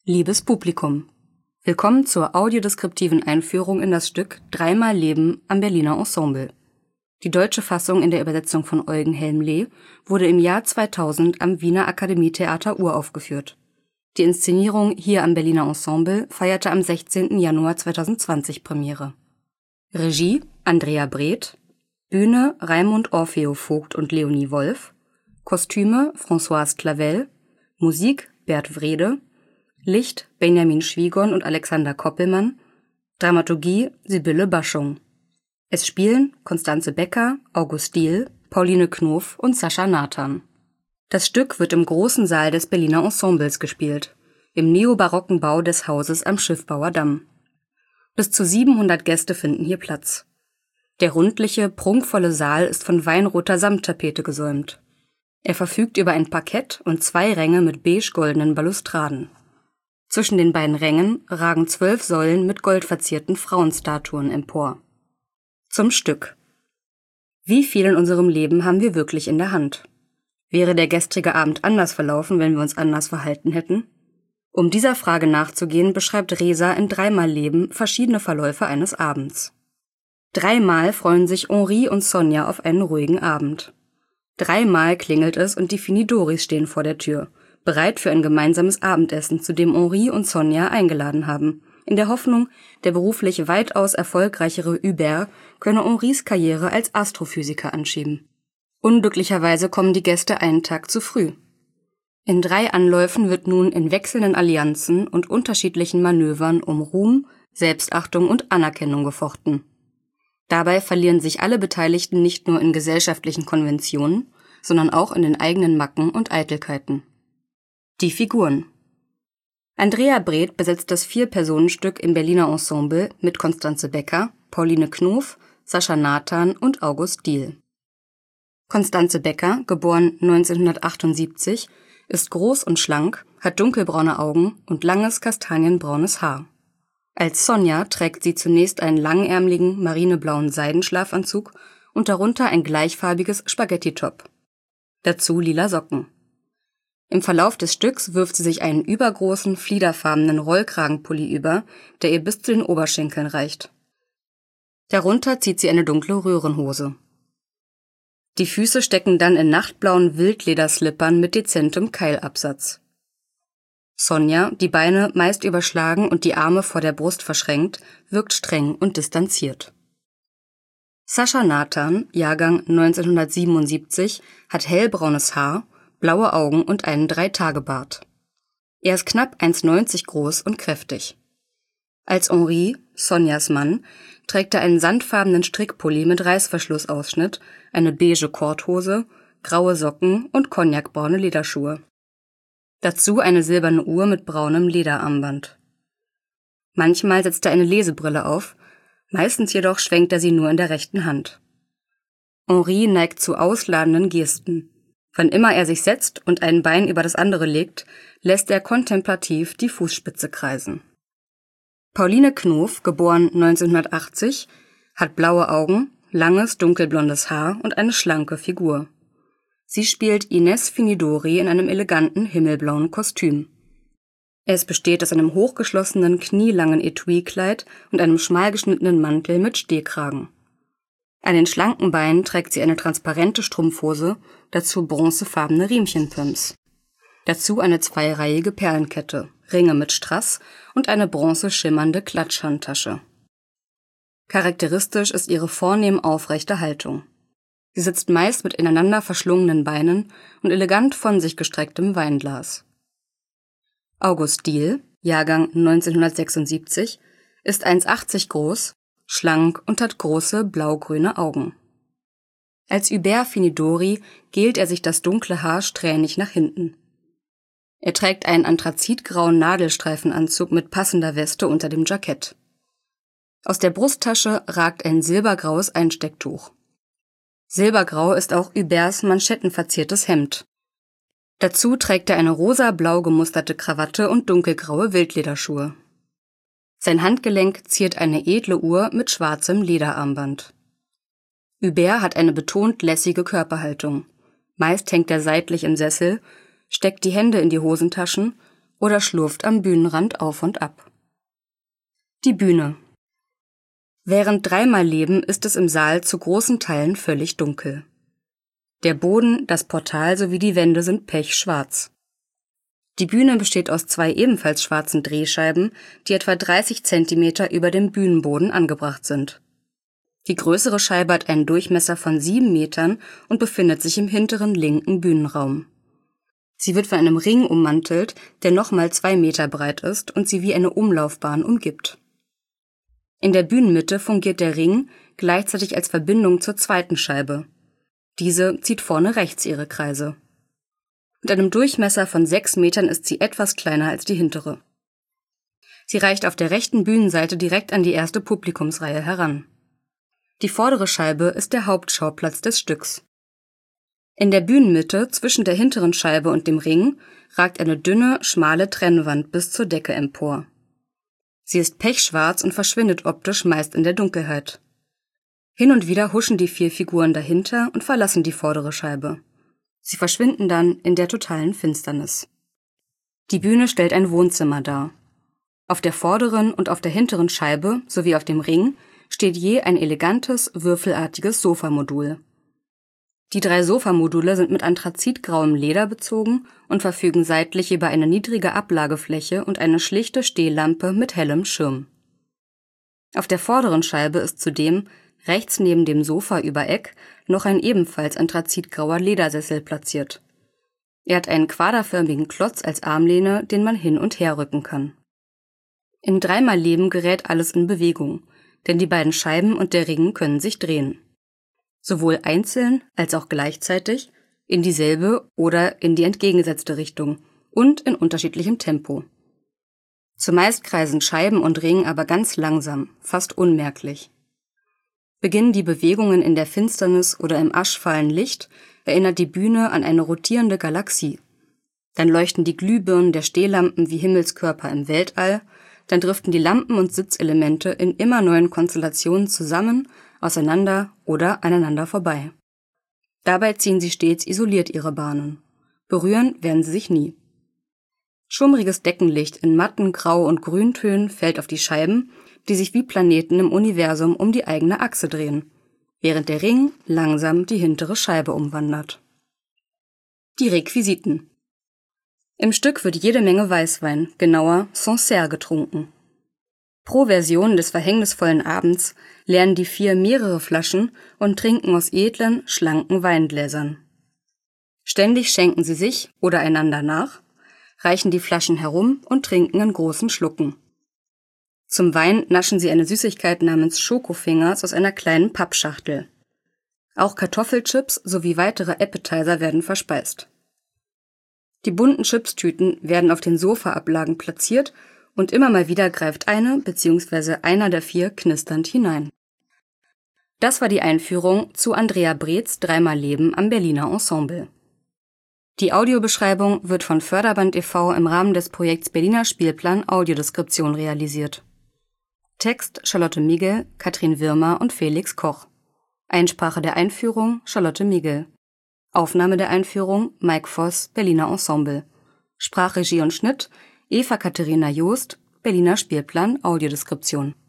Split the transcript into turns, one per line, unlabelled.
Liebes Publikum, willkommen zur audiodeskriptiven Einführung in das Stück Dreimal Leben am Berliner Ensemble. Die deutsche Fassung in der Übersetzung von Eugen Helmle wurde im Jahr 2000 am Wiener Akademietheater uraufgeführt. Die Inszenierung hier am Berliner Ensemble feierte am 16. Januar 2020 Premiere. Regie Andrea Breth, Bühne Raimund Orfeo Vogt und Leonie Wolf, Kostüme Françoise Clavel, Musik Bert Wrede, Licht Benjamin Schwiegon und Alexander Koppelmann, Dramaturgie Sibylle Baschung. Es spielen Constanze Becker, August Diehl, Pauline Knof und Sascha Nathan. Das Stück wird im großen Saal des Berliner Ensembles gespielt, im neobarocken Bau des Hauses am Schiffbauer Damm. Bis zu 700 Gäste finden hier Platz. Der rundliche, prunkvolle Saal ist von weinroter Samttapete gesäumt. Er verfügt über ein Parkett und 2 Ränge mit beige-goldenen Balustraden. Zwischen den beiden Rängen ragen 12 Säulen mit goldverzierten Frauenstatuen empor. Zum Stück. Wie viel in unserem Leben haben wir wirklich in der Hand? Wäre der gestrige Abend anders verlaufen, wenn wir uns anders verhalten hätten? Um dieser Frage nachzugehen, beschreibt Reza in Dreimal Leben verschiedene Verläufe eines Abends. 3-mal freuen sich Henri und Sonja auf einen ruhigen Abend. 3-mal klingelt es und die Finidoris stehen vor der Tür, bereit für ein gemeinsames Abendessen, zu dem Henri und Sonja eingeladen haben, in der Hoffnung, der beruflich weitaus erfolgreichere Hubert könne Henris Karriere als Astrophysiker anschieben. Unglücklicherweise kommen die Gäste einen Tag zu früh. In 3 Anläufen wird nun in wechselnden Allianzen und unterschiedlichen Manövern um Ruhm, Selbstachtung und Anerkennung gefochten. Dabei verlieren sich alle Beteiligten nicht nur in gesellschaftlichen Konventionen, sondern auch in den eigenen Macken und Eitelkeiten. Die Figuren. Andrea Breth besetzt das 4-Personenstück im Berliner Ensemble mit Constanze Becker, Pauline Knof, Sascha Nathan und August Diehl. Constanze Becker, geboren 1978, ist groß und schlank, hat dunkelbraune Augen und langes kastanienbraunes Haar. Als Sonja trägt sie zunächst einen langärmeligen, marineblauen Seidenschlafanzug und darunter ein gleichfarbiges Spaghetti-Top. Dazu lila Socken. Im Verlauf des Stücks wirft sie sich einen übergroßen, fliederfarbenen Rollkragenpulli über, der ihr bis zu den Oberschenkeln reicht. Darunter zieht sie eine dunkle Röhrenhose. Die Füße stecken dann in nachtblauen Wildlederslippern mit dezentem Keilabsatz. Sonja, die Beine meist überschlagen und die Arme vor der Brust verschränkt, wirkt streng und distanziert. Sascha Nathan, Jahrgang 1977, hat hellbraunes Haar, blaue Augen und einen 3-Tage-Bart. Er ist knapp 1,90 groß und kräftig. Als Henri, Sonjas Mann, trägt er einen sandfarbenen Strickpulli mit Reißverschlussausschnitt, eine beige Korthose, graue Socken und cognacbraune Lederschuhe. Dazu eine silberne Uhr mit braunem Lederarmband. Manchmal setzt er eine Lesebrille auf, meistens jedoch schwenkt er sie nur in der rechten Hand. Henri neigt zu ausladenden Gesten. Wann immer er sich setzt und ein Bein über das andere legt, lässt er kontemplativ die Fußspitze kreisen. Pauline Knof, geboren 1980, hat blaue Augen, langes dunkelblondes Haar und eine schlanke Figur. Sie spielt Ines Finidori in einem eleganten himmelblauen Kostüm. Es besteht aus einem hochgeschlossenen, knielangen Etui-Kleid und einem schmal geschnittenen Mantel mit Stehkragen. An den schlanken Beinen trägt sie eine transparente Strumpfhose, dazu bronzefarbene Riemchenpumps. Dazu eine 2-reihige Perlenkette, Ringe mit Strass und eine bronzeschimmernde Klatschhandtasche. Charakteristisch ist ihre vornehm aufrechte Haltung. Sie sitzt meist mit ineinander verschlungenen Beinen und elegant von sich gestrecktem Weinglas. August Diehl, Jahrgang 1976, ist 1,80 groß, schlank und hat große blaugrüne Augen. Als Hubert Finidori gelt er sich das dunkle Haar strähnig nach hinten. Er trägt einen anthrazitgrauen Nadelstreifenanzug mit passender Weste unter dem Jackett. Aus der Brusttasche ragt ein silbergraues Einstecktuch. Silbergrau ist auch Huberts manschettenverziertes Hemd. Dazu trägt er eine rosa-blau gemusterte Krawatte und dunkelgraue Wildlederschuhe. Sein Handgelenk ziert eine edle Uhr mit schwarzem Lederarmband. Hubert hat eine betont lässige Körperhaltung. Meist hängt er seitlich im Sessel, steckt die Hände in die Hosentaschen oder schlurft am Bühnenrand auf und ab. Die Bühne. Während dreimal Leben ist es im Saal zu großen Teilen völlig dunkel. Der Boden, das Portal sowie die Wände sind pechschwarz. Die Bühne besteht aus 2 ebenfalls schwarzen Drehscheiben, die etwa 30 Zentimeter über dem Bühnenboden angebracht sind. Die größere Scheibe hat einen Durchmesser von 7 Metern und befindet sich im hinteren linken Bühnenraum. Sie wird von einem Ring ummantelt, der nochmal 2 Meter breit ist und sie wie eine Umlaufbahn umgibt. In der Bühnenmitte fungiert der Ring gleichzeitig als Verbindung zur zweiten Scheibe. Diese zieht vorne rechts ihre Kreise. Mit einem Durchmesser von 6 Metern ist sie etwas kleiner als die hintere. Sie reicht auf der rechten Bühnenseite direkt an die erste Publikumsreihe heran. Die vordere Scheibe ist der Hauptschauplatz des Stücks. In der Bühnenmitte zwischen der hinteren Scheibe und dem Ring ragt eine dünne, schmale Trennwand bis zur Decke empor. Sie ist pechschwarz und verschwindet optisch meist in der Dunkelheit. Hin und wieder huschen die 4 Figuren dahinter und verlassen die vordere Scheibe. Sie verschwinden dann in der totalen Finsternis. Die Bühne stellt ein Wohnzimmer dar. Auf der vorderen und auf der hinteren Scheibe sowie auf dem Ring steht je ein elegantes, würfelartiges Sofamodul. Die 3 Sofamodule sind mit anthrazitgrauem Leder bezogen und verfügen seitlich über eine niedrige Ablagefläche und eine schlichte Stehlampe mit hellem Schirm. Auf der vorderen Scheibe ist zudem, rechts neben dem Sofa über Eck, noch ein ebenfalls anthrazitgrauer Ledersessel platziert. Er hat einen quaderförmigen Klotz als Armlehne, den man hin und her rücken kann. In dreimal Leben gerät alles in Bewegung, denn die beiden Scheiben und der Ring können sich drehen. Sowohl einzeln als auch gleichzeitig, in dieselbe oder in die entgegengesetzte Richtung und in unterschiedlichem Tempo. Zumeist kreisen Scheiben und Ring aber ganz langsam, fast unmerklich. Beginnen die Bewegungen in der Finsternis oder im aschfahlen Licht, erinnert die Bühne an eine rotierende Galaxie. Dann leuchten die Glühbirnen der Stehlampen wie Himmelskörper im Weltall, dann driften die Lampen und Sitzelemente in immer neuen Konstellationen zusammen, auseinander oder aneinander vorbei. Dabei ziehen sie stets isoliert ihre Bahnen. Berühren werden sie sich nie. Schummriges Deckenlicht in matten Grau- und Grüntönen fällt auf die Scheiben, die sich wie Planeten im Universum um die eigene Achse drehen, während der Ring langsam die hintere Scheibe umwandert. Die Requisiten. Im Stück wird jede Menge Weißwein, genauer Sancerre, getrunken. Pro Version des verhängnisvollen Abends leeren die 4 mehrere Flaschen und trinken aus edlen, schlanken Weingläsern. Ständig schenken sie sich oder einander nach, reichen die Flaschen herum und trinken in großen Schlucken. Zum Wein naschen sie eine Süßigkeit namens Schokofingers aus einer kleinen Pappschachtel. Auch Kartoffelchips sowie weitere Appetizer werden verspeist. Die bunten Chipstüten werden auf den Sofaablagen platziert und immer mal wieder greift eine bzw. einer der 4 knisternd hinein. Das war die Einführung zu Andrea Breeds Dreimal Leben am Berliner Ensemble. Die Audiobeschreibung wird von Förderband e.V. im Rahmen des Projekts Berliner Spielplan Audiodeskription realisiert. Text Charlotte Migel, Katrin Wirmer und Felix Koch. Einsprache der Einführung Charlotte Migel. Aufnahme der Einführung Mike Voss, Berliner Ensemble. Sprachregie und Schnitt Eva Katharina Joost, Berliner Spielplan Audiodeskription.